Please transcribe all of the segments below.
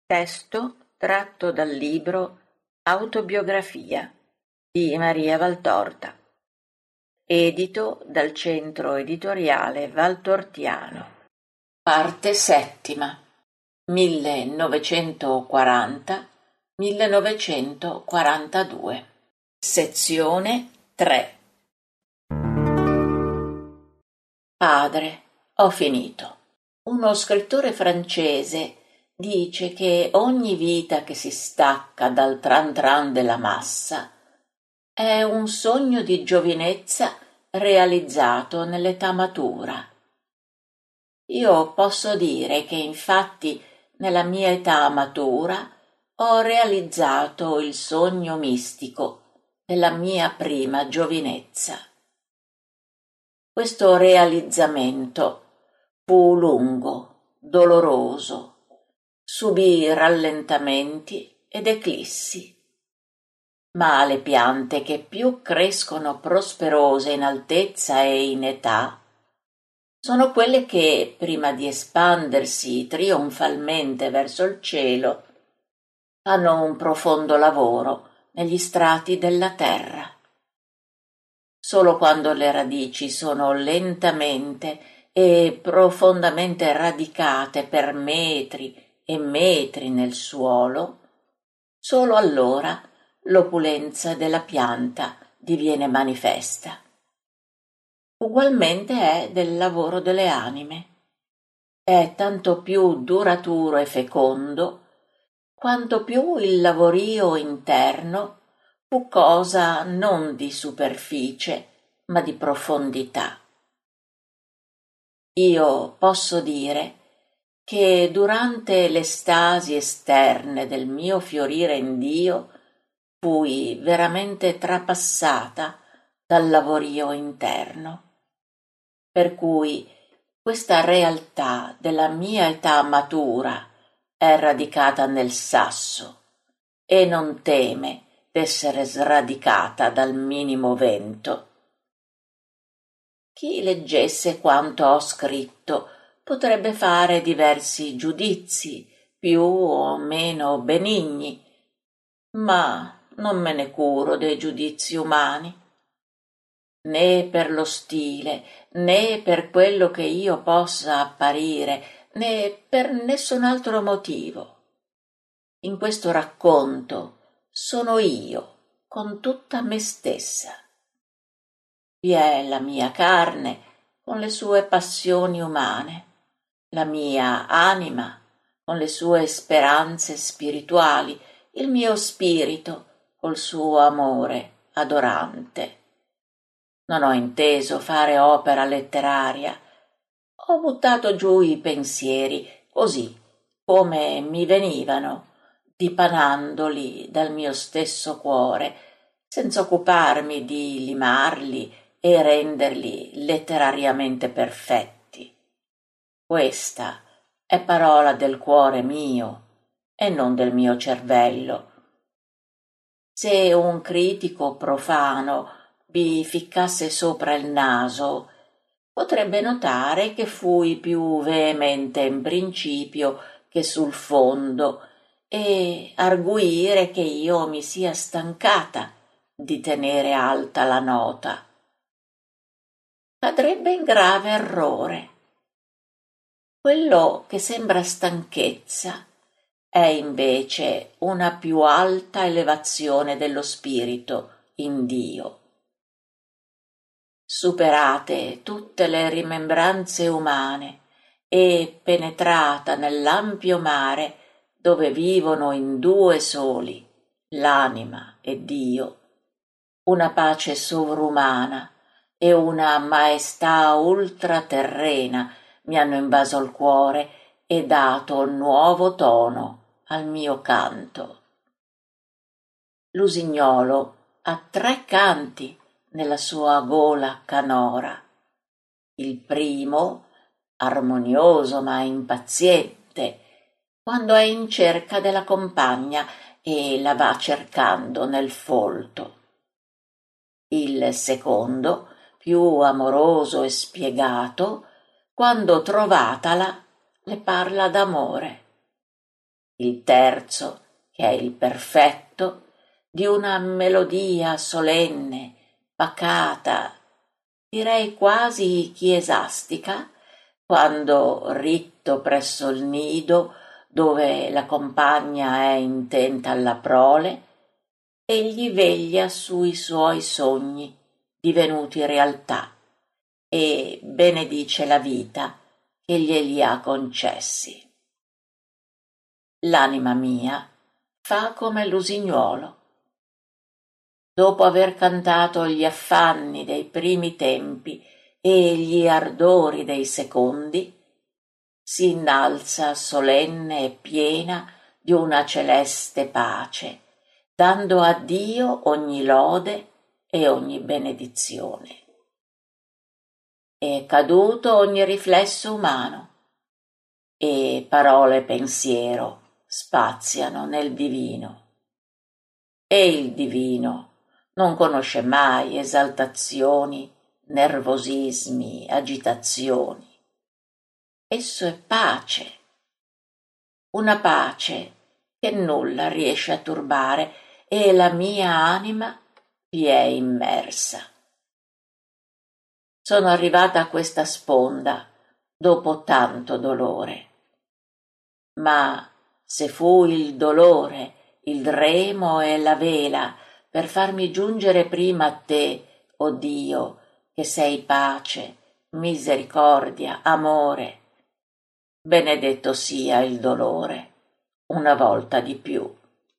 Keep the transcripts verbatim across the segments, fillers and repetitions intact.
Testo tratto dal libro Autobiografia di Maria Valtorta, edito dal Centro Editoriale Valtortiano. Parte settima. millenovecentoquaranta-millenovecentoquarantadue. Sezione tre. Padre, ho finito. Uno scrittore francese dice che ogni vita che si stacca dal tran tran della massa è un sogno di giovinezza realizzato nell'età matura. Io posso dire che infatti nella mia età matura ho realizzato il sogno mistico della mia prima giovinezza. Questo realizzamento fu lungo, doloroso, subì rallentamenti ed eclissi. Ma le piante che più crescono prosperose in altezza e in età sono quelle che, prima di espandersi trionfalmente verso il cielo, fanno un profondo lavoro negli strati della terra. Solo quando le radici sono lentamente e profondamente radicate per metri e metri nel suolo, solo allora l'opulenza della pianta diviene manifesta. Ugualmente è del lavoro delle anime. È tanto più duraturo e fecondo quanto più il lavorio interno fu cosa non di superficie, ma di profondità. Io posso dire che durante le stasi esterne del mio fiorire in Dio fui veramente trapassata dal lavorio interno, per cui questa realtà della mia età matura è radicata nel sasso e non teme d'essere sradicata dal minimo vento. Chi leggesse quanto ho scritto potrebbe fare diversi giudizi, più o meno benigni, ma non me ne curo dei giudizi umani. Né per lo stile, né per quello che io possa apparire, né per nessun altro motivo. In questo racconto sono io, con tutta me stessa. Vi è la mia carne, con le sue passioni umane, la mia anima, con le sue speranze spirituali, il mio spirito, col suo amore adorante. Non ho inteso fare opera letteraria, ho buttato giù i pensieri, così come mi venivano, dipanandoli dal mio stesso cuore, senza occuparmi di limarli e renderli letterariamente perfetti. Questa è parola del cuore mio e non del mio cervello. Se un critico profano vi ficcasse sopra il naso, potrebbe notare che fui più veemente in principio che sul fondo e arguire che io mi sia stancata di tenere alta la nota. Cadrebbe in grave errore. Quello che sembra stanchezza è invece una più alta elevazione dello spirito in Dio. Superate tutte le rimembranze umane e penetrata nell'ampio mare dove vivono in due soli, l'anima e Dio, una pace sovrumana e una maestà ultraterrena mi hanno invaso il cuore e dato nuovo tono al mio canto. L'usignolo ha tre canti nella sua gola canora. Il primo, armonioso ma impaziente, quando è in cerca della compagna e la va cercando nel folto. Il secondo, più amoroso e spiegato, quando trovatala le parla d'amore. il terzo, che è il perfetto, di una melodia solenne, pacata, direi quasi chiesastica, quando ritto presso il nido dove la compagna è intenta alla prole, egli veglia sui suoi sogni divenuti realtà e benedice la vita che glieli ha concessi. L'anima mia fa come l'usignuolo. Dopo aver cantato gli affanni dei primi tempi e gli ardori dei secondi, si innalza solenne e piena di una celeste pace, dando a Dio ogni lode e ogni benedizione. È caduto ogni riflesso umano e parole e pensiero spaziano nel divino. E il divino non conosce mai esaltazioni, nervosismi, agitazioni. Esso è pace, una pace che nulla riesce a turbare e la mia anima vi è immersa. Sono arrivata a questa sponda dopo tanto dolore. Ma se fu il dolore, il remo e la vela per farmi giungere prima a te, o Dio, che sei pace, misericordia, amore, benedetto sia il dolore, una volta di più.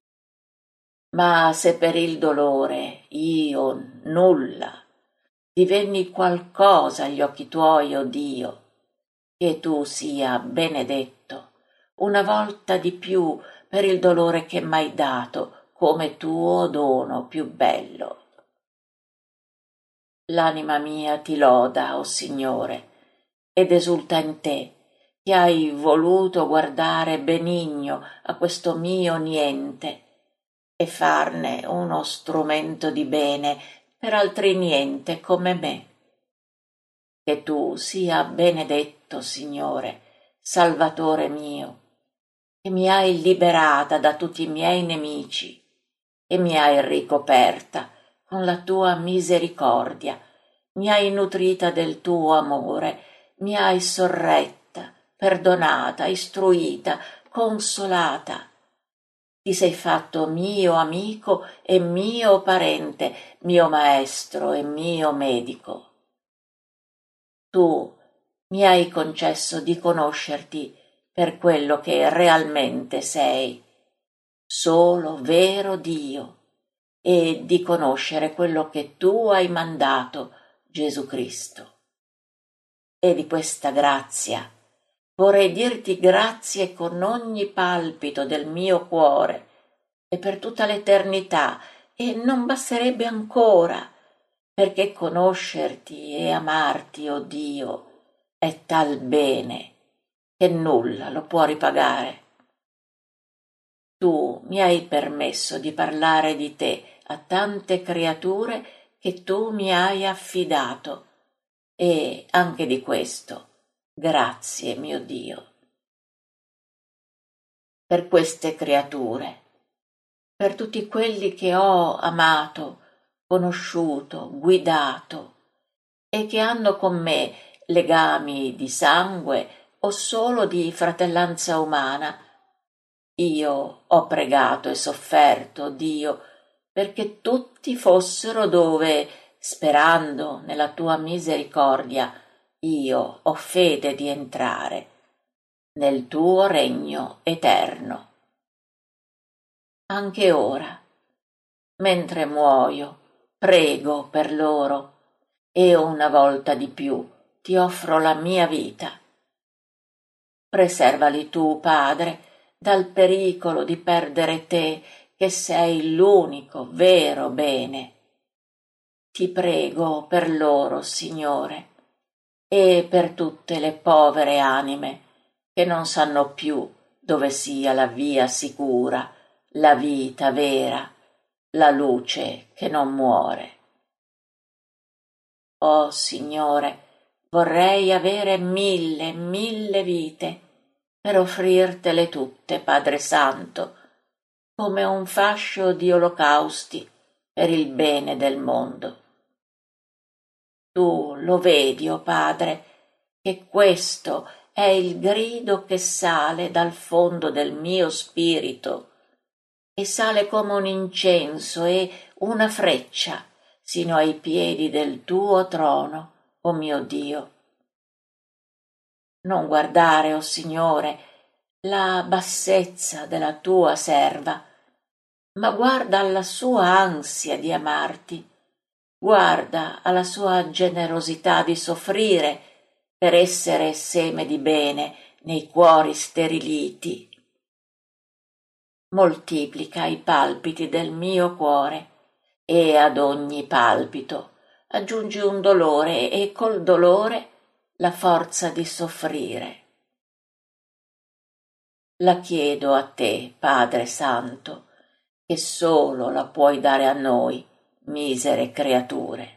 Ma se per il dolore io nulla divenni qualcosa agli occhi tuoi, o Dio, che tu sia benedetto una volta di più per il dolore che m'hai dato come tuo dono più bello. L'anima mia ti loda, o Signore, ed esulta in te, che hai voluto guardare benigno a questo mio niente e farne uno strumento di bene per altri niente come me. Che tu sia benedetto, Signore, Salvatore mio, che mi hai liberata da tutti i miei nemici e mi hai ricoperta con la tua misericordia, mi hai nutrita del tuo amore, mi hai sorretta, perdonata, istruita, consolata. Ti sei fatto mio amico e mio parente, mio maestro e mio medico. Tu mi hai concesso di conoscerti per quello che realmente sei, solo vero Dio, e di conoscere quello che tu hai mandato, Gesù Cristo. E di questa grazia vorrei dirti grazie con ogni palpito del mio cuore e per tutta l'eternità, e non basterebbe ancora, perché conoscerti e amarti, o Dio, è tal bene che nulla lo può ripagare. Tu mi hai permesso di parlare di te a tante creature che tu mi hai affidato, e anche di questo grazie, mio Dio. Per queste creature, per tutti quelli che ho amato, conosciuto, guidato e che hanno con me legami di sangue o solo di fratellanza umana, io ho pregato e sofferto, Dio, perché tutti fossero dove, sperando nella tua misericordia, io ho fede di entrare, nel tuo regno eterno. Anche ora, mentre muoio, prego per loro, e una volta di più ti offro la mia vita. Preservali tu, Padre, dal pericolo di perdere te, che sei l'unico vero bene. Ti prego per loro, Signore, e per tutte le povere anime che non sanno più dove sia la via sicura, la vita vera, la luce che non muore. Oh Signore, vorrei avere mille, mille vite per offrirtele tutte, Padre Santo, come un fascio di olocausti per il bene del mondo. Tu lo vedi, o oh Padre, che questo è il grido che sale dal fondo del mio spirito e sale come un incenso e una freccia sino ai piedi del tuo trono, o oh mio Dio. Non guardare, o oh Signore, la bassezza della tua serva, ma guarda alla sua ansia di amarti, guarda alla sua generosità di soffrire per essere seme di bene nei cuori steriliti. Moltiplica i palpiti del mio cuore e ad ogni palpito aggiungi un dolore e col dolore la forza di soffrire. La chiedo a te, Padre Santo, che solo la puoi dare a noi, misere creature.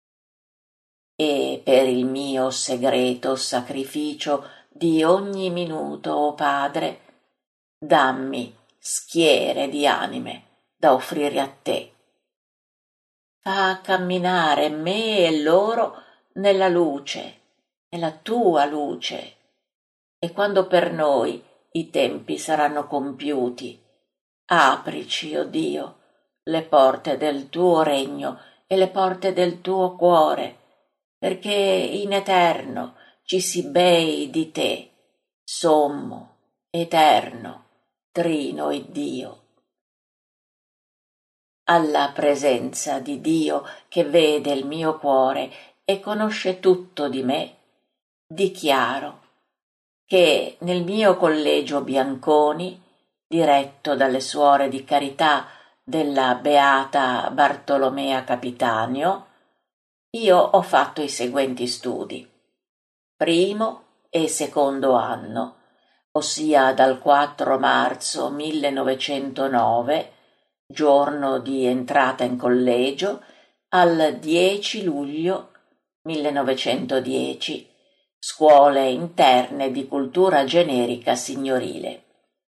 E per il mio segreto sacrificio di ogni minuto, o Padre, dammi schiere di anime da offrire a te. Fa camminare me e loro nella luce, nella tua luce, e quando per noi i tempi saranno compiuti, aprici, o Dio, le porte del tuo regno e le porte del tuo cuore, perché in eterno ci si bei di te, sommo, eterno, trino e Dio. Alla presenza di Dio che vede il mio cuore e conosce tutto di me, dichiaro che nel mio collegio Bianconi, diretto dalle suore di carità della Beata Bartolomea Capitanio, io ho fatto i seguenti studi. Primo e secondo anno, ossia dal quattro marzo millenovecentonove, giorno di entrata in collegio, al dieci luglio millenovecentodieci, scuole interne di cultura generica signorile.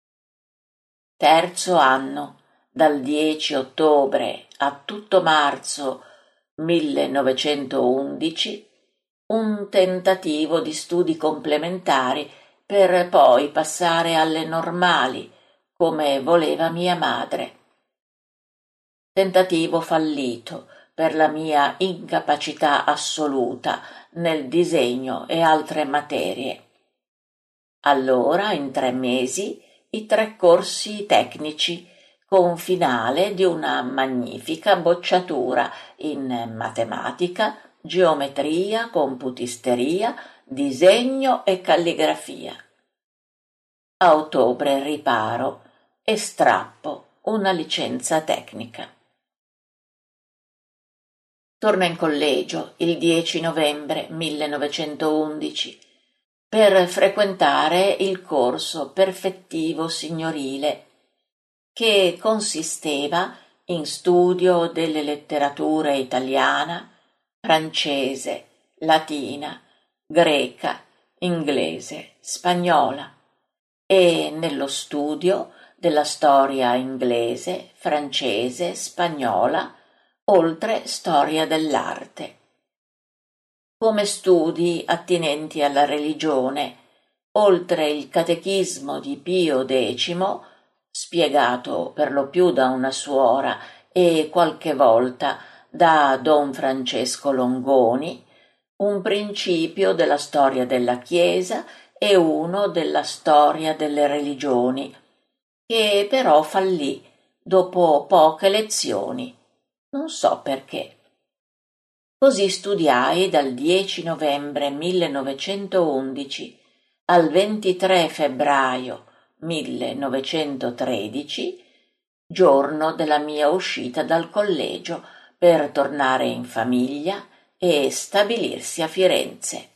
Terzo anno, dal dieci ottobre a tutto marzo millenovecentoundici, un tentativo di studi complementari per poi passare alle normali, come voleva mia madre. Tentativo fallito per la mia incapacità assoluta nel disegno e altre materie. Allora, in tre mesi, i tre corsi tecnici, con finale di una magnifica bocciatura in matematica, geometria, computisteria, disegno e calligrafia. A ottobre riparo e strappo una licenza tecnica. Torna in collegio il dieci novembre millenovecentoundici per frequentare il corso perfettivo signorile, che consisteva in studio delle letterature italiana, francese, latina, greca, inglese, spagnola e nello studio della storia inglese, francese, spagnola, oltre storia dell'arte. Come studi attinenti alla religione, oltre il catechismo di Pio X, spiegato per lo più da una suora e qualche volta da don Francesco Longoni, un principio della storia della Chiesa e uno della storia delle religioni, che però fallì dopo poche lezioni, non so perché. Così studiai dal dieci novembre millenovecentoundici al ventitré febbraio millenovecentotredici, giorno della mia uscita dal collegio per tornare in famiglia e stabilirsi a Firenze.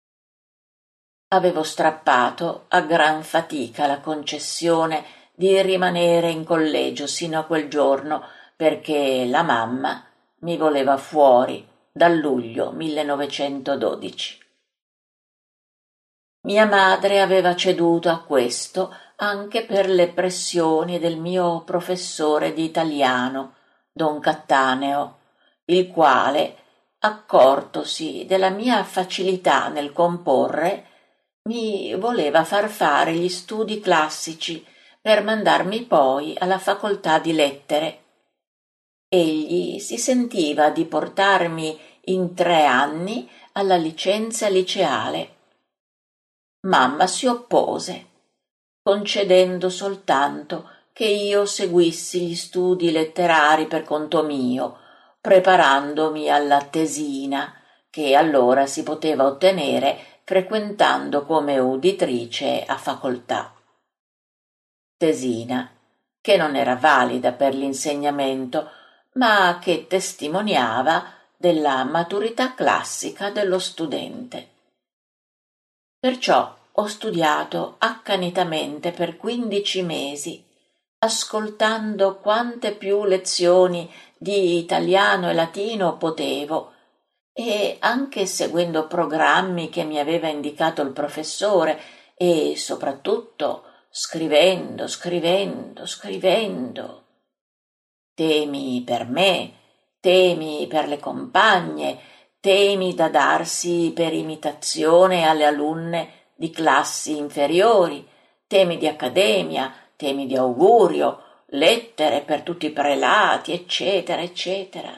Avevo strappato a gran fatica la concessione di rimanere in collegio sino a quel giorno, perché la mamma mi voleva fuori dal luglio millenovecentododici. Mia madre aveva ceduto a questo anche per le pressioni del mio professore di italiano, don Cattaneo, il quale, accortosi della mia facilità nel comporre, mi voleva far fare gli studi classici per mandarmi poi alla facoltà di lettere. Egli si sentiva di portarmi in tre anni alla licenza liceale. Mamma si oppose, concedendo soltanto che io seguissi gli studi letterari per conto mio, preparandomi alla tesina, che allora si poteva ottenere frequentando come uditrice a facoltà. Tesina, che non era valida per l'insegnamento, ma che testimoniava della maturità classica dello studente. Perciò ho studiato accanitamente per quindici mesi, ascoltando quante più lezioni di italiano e latino potevo, e anche seguendo programmi che mi aveva indicato il professore e soprattutto scrivendo, scrivendo, scrivendo. Temi per me, temi per le compagne, temi da darsi per imitazione alle alunne di classi inferiori, temi di accademia, temi di augurio, lettere per tutti i prelati, eccetera, eccetera.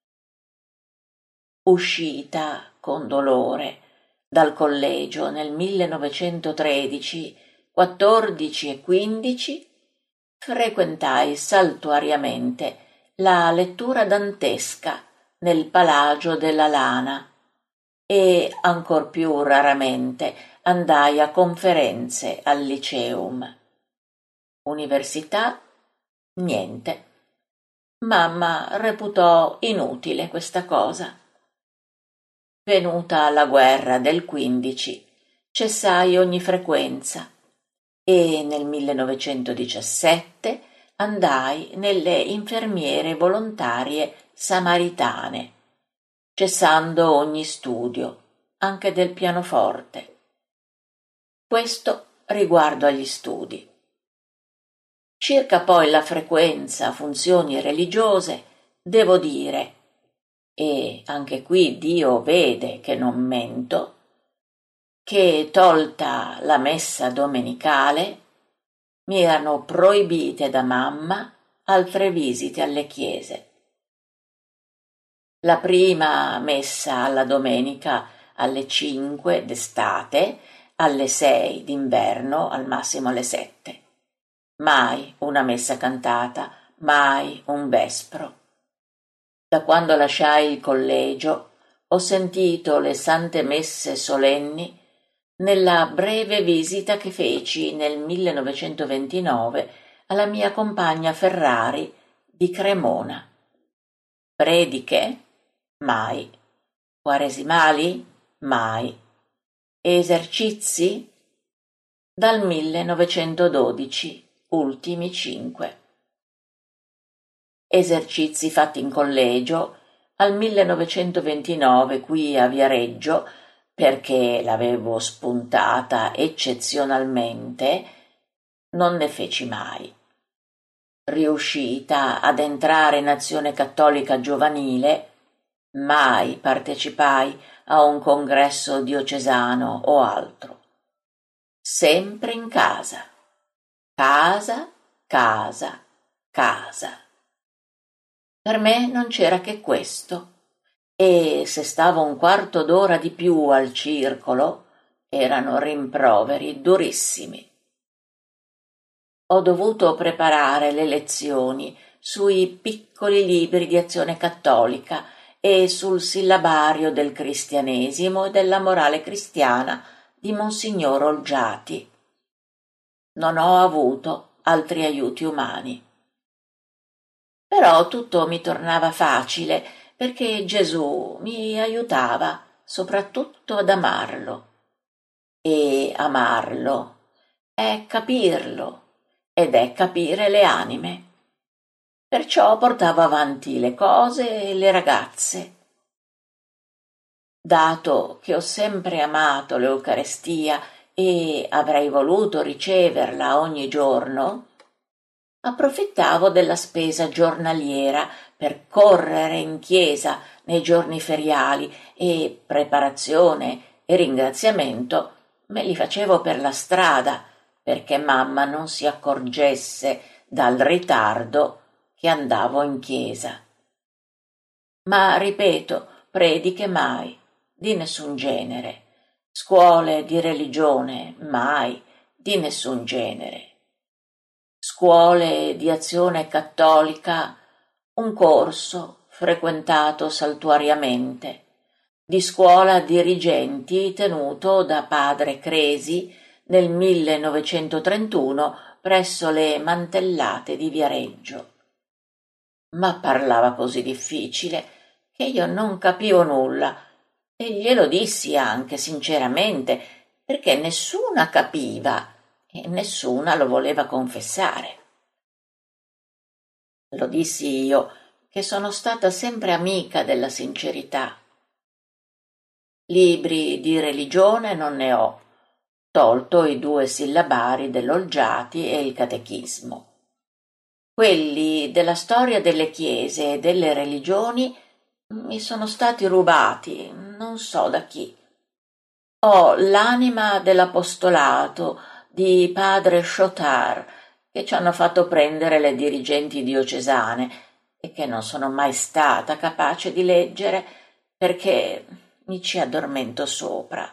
Uscita con dolore dal collegio nel millenovecentotredici, quattordici e quindici, frequentai saltuariamente la lettura dantesca nel Palagio della Lana e ancor più raramente andai a conferenze al Liceum. Università? Niente. Mamma reputò inutile questa cosa. Venuta la guerra del quindici, cessai ogni frequenza e nel millenovecentodiciassette andai nelle infermiere volontarie samaritane, cessando ogni studio, anche del pianoforte. Questo riguardo agli studi. Circa poi la frequenza a funzioni religiose, devo dire, e anche qui Dio vede che non mento, che tolta la messa domenicale mi erano proibite da mamma altre visite alle chiese. La prima messa alla domenica alle cinque d'estate, alle sei d'inverno, al massimo alle sette. Mai una messa cantata, mai un vespro. Da quando lasciai il collegio ho sentito le sante messe solenni nella breve visita che feci nel millenovecentoventinove alla mia compagna Ferrari di Cremona. Prediche? Mai. Quaresimali? Mai. Esercizi? Dal millenovecentododici, ultimi cinque. Esercizi fatti in collegio al millenovecentoventinove qui a Viareggio, perché l'avevo spuntata eccezionalmente, non ne feci mai. Riuscita ad entrare in Azione Cattolica Giovanile, mai partecipai a un congresso diocesano o altro. Sempre in casa. Casa, casa, casa. Per me non c'era che questo, e se stavo un quarto d'ora di più al circolo erano rimproveri durissimi. Ho dovuto preparare le lezioni sui piccoli libri di Azione Cattolica e sul sillabario del cristianesimo e della morale cristiana di Monsignor Olgiati. Non ho avuto altri aiuti umani. Però tutto mi tornava facile perché Gesù mi aiutava soprattutto ad amarlo. E amarlo è capirlo ed è capire le anime. Perciò portavo avanti le cose e le ragazze. Dato che ho sempre amato l'Eucarestia e avrei voluto riceverla ogni giorno, approfittavo della spesa giornaliera per correre in chiesa nei giorni feriali e preparazione e ringraziamento me li facevo per la strada perché mamma non si accorgesse dal ritardo che andavo in chiesa. Ma ripeto, prediche mai, di nessun genere, scuole di religione mai, di nessun genere, scuole di azione cattolica, un corso frequentato saltuariamente, di scuola dirigenti tenuto da padre Cresi nel millenovecentotrentuno presso le Mantellate di Viareggio. Ma parlava così difficile che io non capivo nulla e glielo dissi anche sinceramente perché nessuna capiva e nessuna lo voleva confessare. Lo dissi io, che sono stata sempre amica della sincerità. Libri di religione non ne ho, tolto i due sillabari dell'Olgiati e il Catechismo. Quelli della storia delle chiese e delle religioni mi sono stati rubati, non so da chi. Ho l'anima dell'apostolato di padre Chotard, che ci hanno fatto prendere le dirigenti diocesane e che non sono mai stata capace di leggere perché mi ci addormento sopra.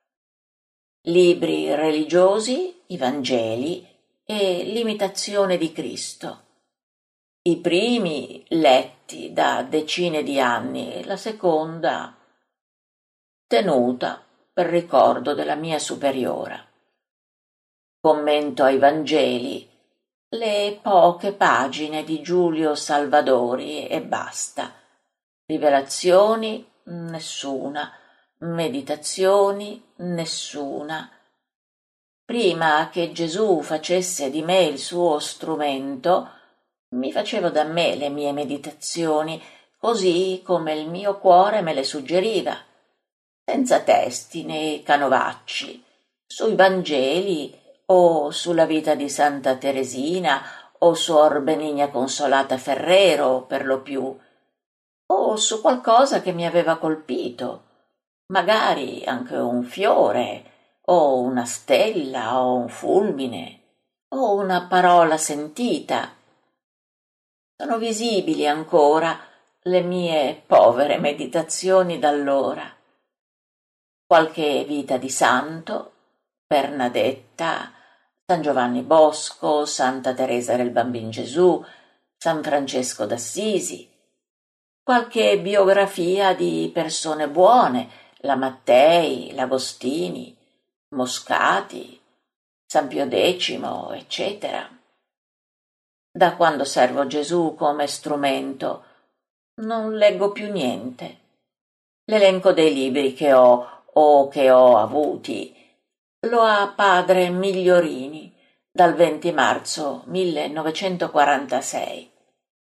Libri religiosi, i Vangeli e l'imitazione di Cristo. I primi letti da decine di anni, la seconda tenuta per ricordo della mia superiora. Commento ai Vangeli le poche pagine di Giulio Salvadori e basta. Rivelazioni nessuna, meditazioni nessuna. Prima che Gesù facesse di me il suo strumento, mi facevo da me le mie meditazioni, così come il mio cuore me le suggeriva, senza testi né canovacci, sui Vangeli o sulla vita di Santa Teresina o Suor Benigna Consolata Ferrero per lo più, o su qualcosa che mi aveva colpito, magari anche un fiore o una stella o un fulmine o una parola sentita. Sono visibili ancora le mie povere meditazioni d'allora. Qualche vita di santo, Bernadetta, San Giovanni Bosco, Santa Teresa del Bambin Gesù, San Francesco d'Assisi, qualche biografia di persone buone, la Mattei, l'Agostini, Moscati, San Pio X, eccetera. Da quando servo Gesù come strumento non leggo più niente. L'elenco dei libri che ho o che ho avuti lo ha padre Migliorini dal venti marzo millenovecentoquarantasei.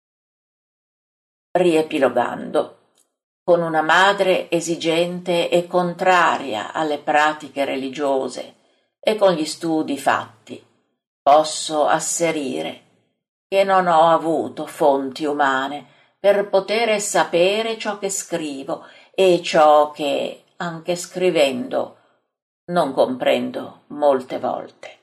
Riepilogando, con una madre esigente e contraria alle pratiche religiose e con gli studi fatti, posso asserire che non ho avuto fonti umane per poter sapere ciò che scrivo e ciò che, anche scrivendo, non comprendo molte volte.